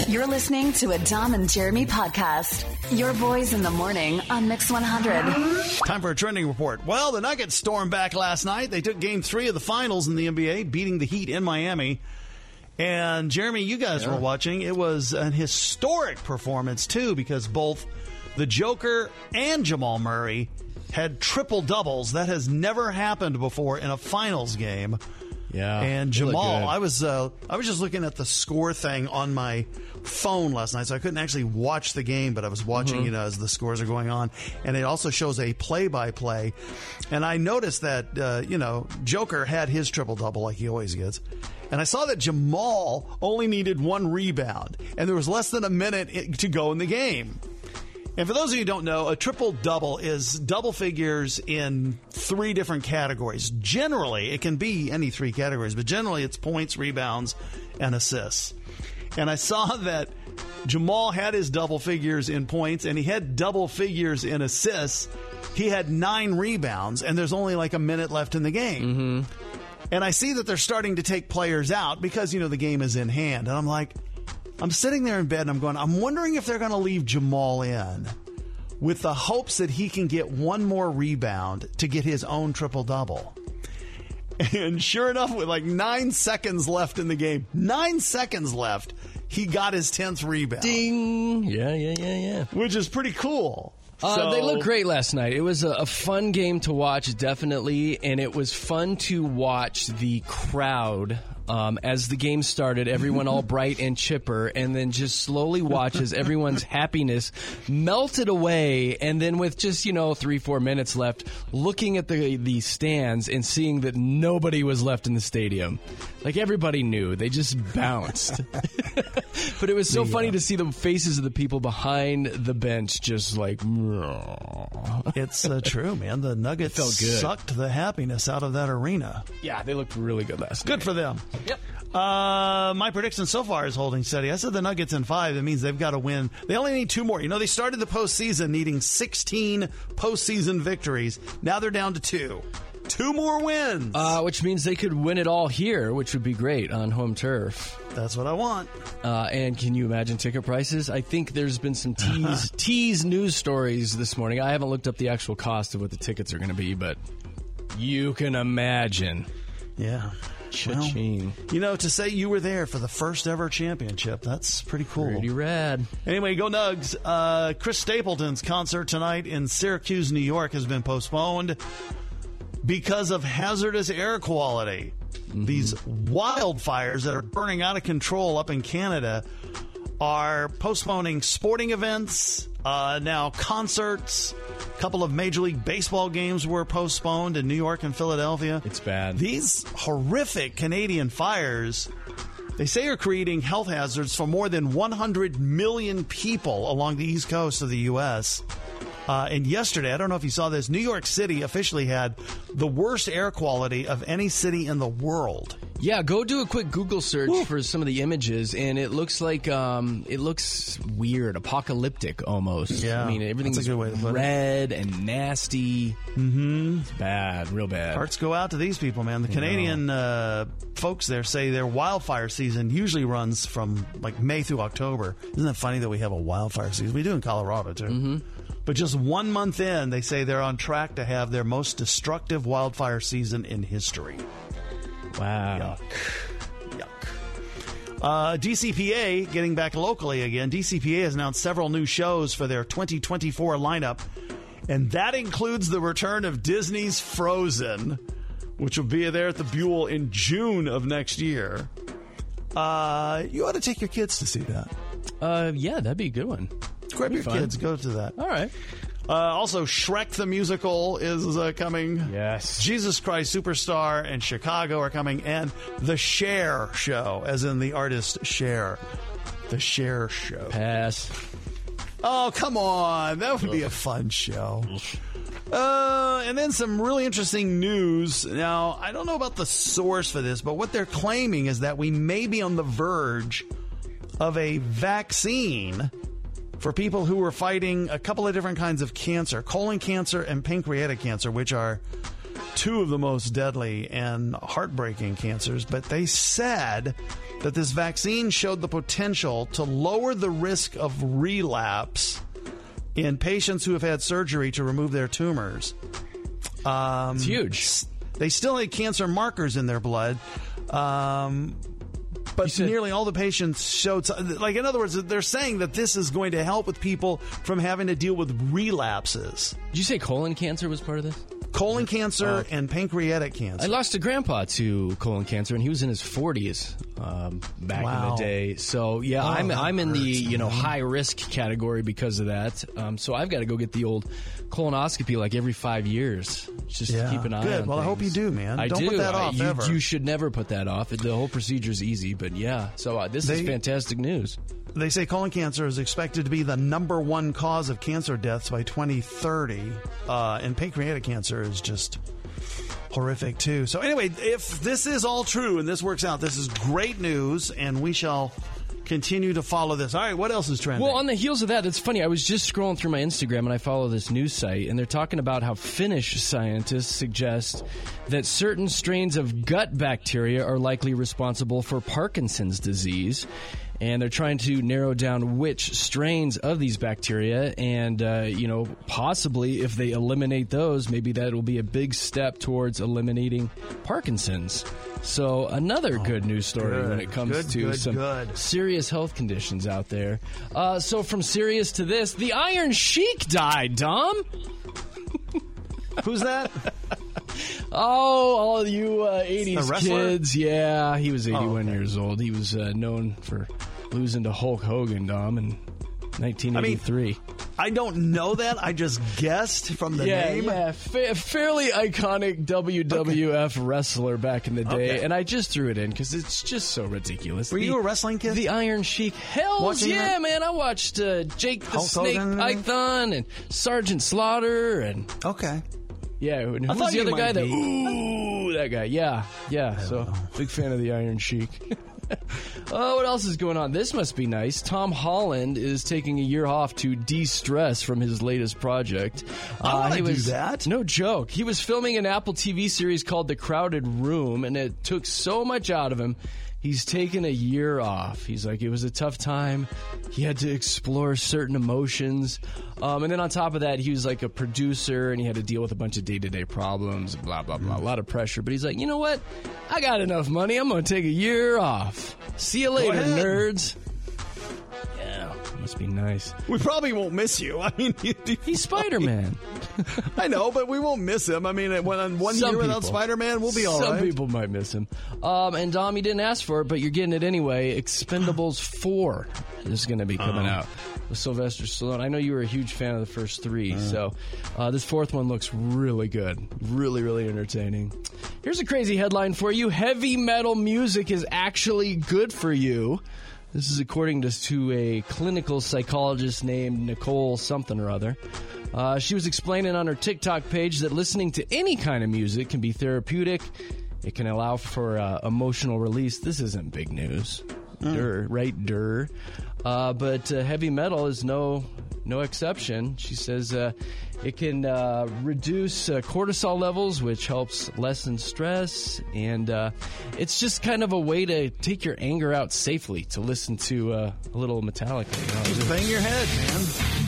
You're listening to a Dom and Jeremy podcast. Your boys in the morning on Mix 100. Time for a trending report. Well, the Nuggets stormed back last night. They took Game 3 of the finals in the NBA, beating the Heat in Miami. And, Jeremy, you guys were watching. It was an historic performance, too, because both the Joker and Jamal Murray had triple-doubles. That has never happened before in a finals game. Yeah, and Jamal, I was just looking at the score thing on my phone last night, so I couldn't actually watch the game, but I was watching as the scores are going on, and it also shows a play-by-play. And I noticed that Joker had his triple-double like he always gets, and I saw that Jamal only needed one rebound, and there was less than a minute to go in the game. And for those of you who don't know, a triple-double is double figures in 3 different categories. Generally, it can be any 3 categories, but generally it's points, rebounds, and assists. And I saw that Jamal had his double figures in points, and he had double figures in assists. He had 9 rebounds, and there's only like a minute left in the game. And I see that they're starting to take players out because, the game is in hand. And I'm like, I'm sitting there in bed and I'm wondering if they're going to leave Jamal in with the hopes that he can get one more rebound to get his own triple-double. And sure enough, with like 9 seconds left in the game, 9 seconds left, he got his 10th rebound. Ding! Yeah. Which is pretty cool. They looked great last night. It was a fun game to watch, definitely, and it was fun to watch the crowd as the game started, everyone all bright and chipper, and then just slowly watch as everyone's happiness melted away, and then with just, 3-4 minutes left, looking at the stands and seeing that nobody was left in the stadium. Like, everybody knew. They just bounced. But it was so funny to see the faces of the people behind the bench just like... It's true, man. The Nuggets felt good. Sucked the happiness out of that arena. Yeah, they looked really good last night. Good for them. Yep. My prediction so far is holding steady. I said the Nuggets in 5. That means they've got to win. They only need 2 more. They started the postseason needing 16 postseason victories. Now they're down to 2. 2 more wins. Which means they could win it all here, which would be great on home turf. That's what I want. And can you imagine ticket prices? I think there's been some tease news stories this morning. I haven't looked up the actual cost of what the tickets are going to be, but you can imagine. Yeah. Cha-ching. Well, to say you were there for the first ever championship, that's pretty cool. Pretty rad. Anyway, go Nugs. Chris Stapleton's concert tonight in Syracuse, New York has been postponed because of hazardous air quality. These wildfires that are burning out of control up in Canada are postponing sporting events, now concerts. A couple of Major League Baseball games were postponed in New York and Philadelphia. It's bad. These horrific Canadian fires, they say, are creating health hazards for more than 100 million people along the east coast of the U.S. And yesterday, I don't know if you saw this, New York City officially had the worst air quality of any city in the world. Yeah, go do a quick Google search for some of the images, and it looks like it looks weird, apocalyptic almost. Yeah, I mean, everything's red and nasty. Mm-hmm. It's bad, real bad. Hearts go out to these people, man. The Canadian folks there say their wildfire season usually runs from like May through October. Isn't it funny that we have a wildfire season? We do in Colorado too. Mm-hmm. But just 1 month in, they say they're on track to have their most destructive wildfire season in history. Wow. Yuck. DCPA, getting back locally again, DCPA has announced several new shows for their 2024 lineup, and that includes the return of Disney's Frozen, which will be there at the Buell in June of next year. You ought to take your kids to see that. Yeah, that'd be a good one. Grab your kids, go to that. All right. Also, Shrek the Musical is coming. Yes. Jesus Christ Superstar and Chicago are coming. And The Cher Show, as in the artist Cher. The Cher Show. Pass. Oh, come on. That would be a fun show. And then some really interesting news. Now, I don't know about the source for this, but what they're claiming is that we may be on the verge of a vaccine for people who are fighting a couple of different kinds of cancer, colon cancer and pancreatic cancer, which are two of the most deadly and heartbreaking cancers, but they said that this vaccine showed the potential to lower the risk of relapse in patients who have had surgery to remove their tumors. It's huge. They still had cancer markers in their blood, but nearly all the patients showed, like, in other words, they're saying that this is going to help with people from having to deal with relapses. Did you say colon cancer was part of this? Colon cancer and pancreatic cancer. I lost a grandpa to colon cancer, and he was in his 40s back in the day. So, yeah, I'm in the high risk category because of that. So I've got to go get the old colonoscopy like every 5 years, just to keep an eye on Good. Well, things. I hope you do, man. I Don't do. put that off ever. You should never put that off. The whole procedure is easy, but yeah. So this is fantastic news. They say colon cancer is expected to be the number one cause of cancer deaths by 2030, and pancreatic cancer is just horrific too. So anyway, if this is all true and this works out, this is great news, and we shall continue to follow this. All right, what else is trending? Well, on the heels of that, it's funny. I was just scrolling through my Instagram, and I follow this news site, and they're talking about how Finnish scientists suggest that certain strains of gut bacteria are likely responsible for Parkinson's disease. And they're trying to narrow down which strains of these bacteria, and, possibly if they eliminate those, maybe that will be a big step towards eliminating Parkinson's. So another good news story when it comes to some serious health conditions out there. So from serious to this, the Iron Sheik died, Dom. Who's that? Oh, all of you 80s kids. Yeah, he was 81 years old. He was known for losing to Hulk Hogan, Dom, in 1983. I don't know that. I just guessed from the name. Yeah, fairly iconic WWF wrestler back in the day, and I just threw it in because it's just so ridiculous. Were you a wrestling kid? The Iron Sheik. Hells yeah, man. I watched Jake the Snake Python and Sergeant Slaughter. And okay. Yeah, who was the other guy? That guy. Yeah. So, big fan of the Iron Sheik. Oh, what else is going on? This must be nice. Tom Holland is taking a year off to de-stress from his latest project. I want to do that. No joke. He was filming an Apple TV series called The Crowded Room, and it took so much out of him. He's taken a year off. He's like, it was a tough time. He had to explore certain emotions. And then on top of that, he was like a producer, and he had to deal with a bunch of day-to-day problems, blah, blah, blah. A lot of pressure. But he's like, you know what? I got enough money. I'm going to take a year off. See you later, nerds. Yeah, must be nice. We probably won't miss you. I mean, he's Spider-Man. I know, but we won't miss him. I mean, one year without Spider-Man, we'll be all right. Some people might miss him. And Dom, you didn't ask for it, but you're getting it anyway. Expendables 4 is going to be coming out with Sylvester Stallone. I know you were a huge fan of the first 3, so this fourth one looks really good. Really, really entertaining. Here's a crazy headline for you. Heavy metal music is actually good for you. This is according to a clinical psychologist named Nicole something or other. She was explaining on her TikTok page that listening to any kind of music can be therapeutic. It can allow for emotional release. This isn't big news. Right? But heavy metal is no exception. She says it can reduce cortisol levels, which helps lessen stress. And it's just kind of a way to take your anger out safely, to listen to a little Metallica. Just bang your head, man.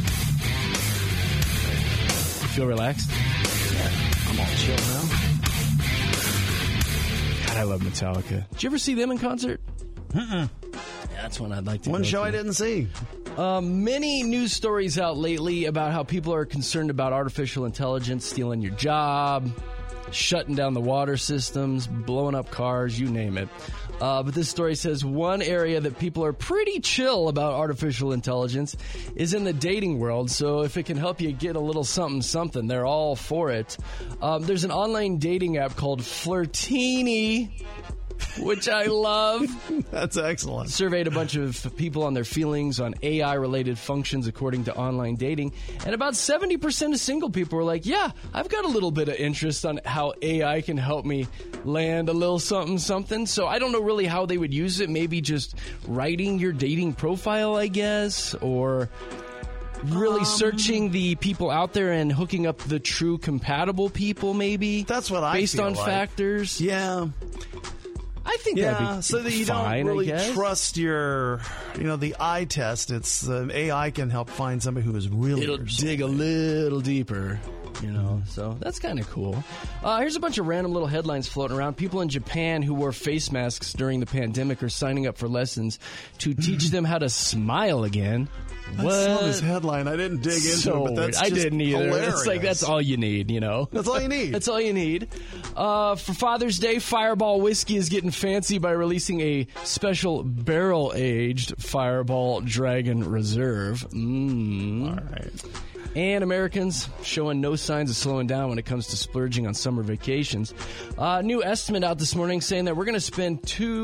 You feel relaxed? Yeah, I'm all chill now. God, I love Metallica. Did you ever see them in concert? Mm-mm. That's one I'd like to One go show to. I didn't see. Many news stories out lately about how people are concerned about artificial intelligence stealing your job, shutting down the water systems, blowing up cars, you name it. But this story says one area that people are pretty chill about artificial intelligence is in the dating world. So if it can help you get a little something, they're all for it. There's an online dating app called Flirtini, which I love. That's excellent. Surveyed a bunch of people on their feelings on AI-related functions according to online dating, and about 70% of single people were like, yeah, I've got a little bit of interest on how AI can help me land a little something. So I don't know really how they would use it. Maybe just writing your dating profile, I guess, or really searching the people out there and hooking up the true compatible people, maybe. That's what I based feel on like. factors. Yeah. I think that'd be so that you fine, don't really I guess. trust the eye test. It's AI can help find somebody who is really. It'll dig a little deeper, so that's kind of cool. Here's a bunch of random little headlines floating around. People in Japan who wore face masks during the pandemic are signing up for lessons to teach them how to smile again. I saw this headline. I didn't dig into it, but that's I just didn't either. hilarious. It's like, that's all you need, That's all you need. That's all you need. For Father's Day, Fireball Whiskey is getting fancy by releasing a special barrel-aged Fireball Dragon Reserve. All right. And Americans showing no signs of slowing down when it comes to splurging on summer vacations. New estimate out this morning saying that we're going to spend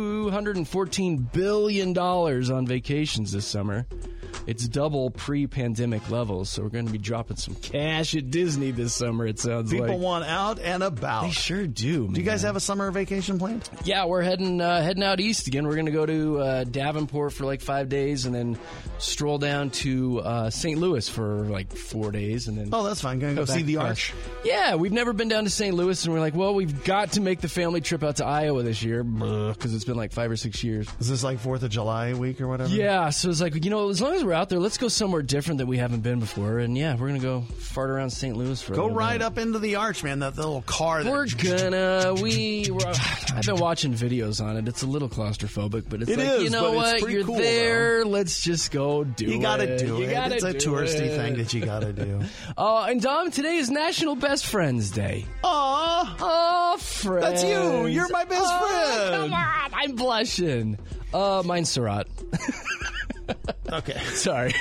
$214 billion on vacations this summer. It's double pre-pandemic levels, so we're going to be dropping some cash at Disney this summer, it sounds like. People want out and about. They sure do, man. Do you guys have a summer vacation planned? Yeah, we're heading out east again. We're going to go to Davenport for like 5 days and then stroll down to St. Louis for like 4 days. And then Oh, that's fine. Going to go see the Arch? Yeah, we've never been down to St. Louis, and we're like, well, we've got to make the family trip out to Iowa this year because it's been like 5 or 6 years. Is this like 4th of July week or whatever? Yeah, so it's like, as long as we're out there, let's go somewhere different that we haven't been before. And yeah, we're going to go fart around St. Louis for a Go little ride bit. up into the Arch, man. That little car. We're gonna. I've been watching videos on it. It's a little claustrophobic, but it's It like, is, you know but it's what? pretty You're cool, there. Let's just go do it. You got to do You it. gotta It's a do touristy it. thing that you got to do. And Dom, today is National Best Friends Day. Aw. Oh, friends. That's you. You're my best friend. Come on. I'm blushing. Mine's Surratt. Okay. Sorry.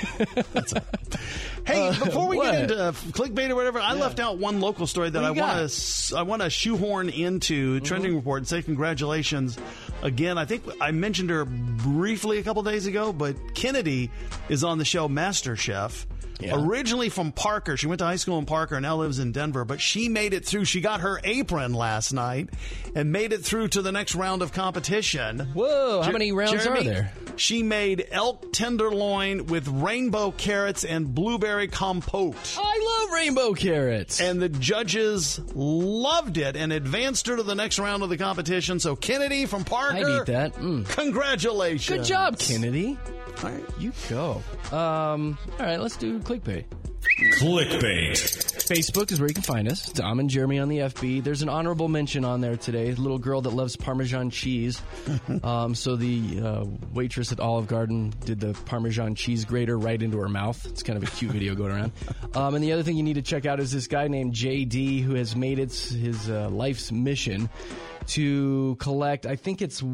Hey, before we what? get into clickbait or whatever, I left out one local story that What you I want to shoehorn into Trending Report and say congratulations again. I think I mentioned her briefly a couple days ago, but Kennedy is on the show MasterChef. Yeah. Originally from Parker. She went to high school in Parker and now lives in Denver, but she made it through. She got her apron last night and made it through to the next round of competition. Whoa, how many rounds Jeremy, are there? She made elk tenderloin with rainbow carrots and blueberry compote. I love rainbow carrots. And the judges loved it and advanced her to the next round of the competition. So Kennedy from Parker, I'd eat that. Congratulations. Good job, Kennedy. All right. You go. All right, let's do clickbait. Clickbait. Facebook is where you can find us. Dom and Jeremy on the FB. There's an honorable mention on there today. A little girl that loves Parmesan cheese. So the waitress at Olive Garden did the Parmesan cheese grater right into her mouth. It's kind of a cute video going around. And the other thing you need to check out is this guy named JD who has made it his life's mission to collect, I think it's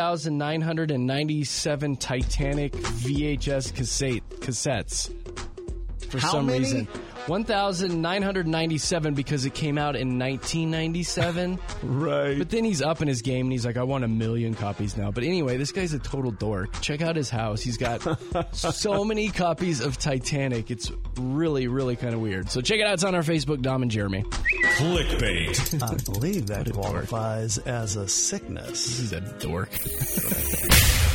1,997 Titanic VHS cassettes. For How some many? reason. 1,997 because it came out in 1997. Right. But then he's up in his game and he's like, I want 1 million copies now. But anyway, this guy's a total dork. Check out his house. He's got so many copies of Titanic. It's really, really kind of weird. So check it out. It's on our Facebook, Dom and Jeremy. Clickbait. I believe that qualifies as a sickness. He's a dork.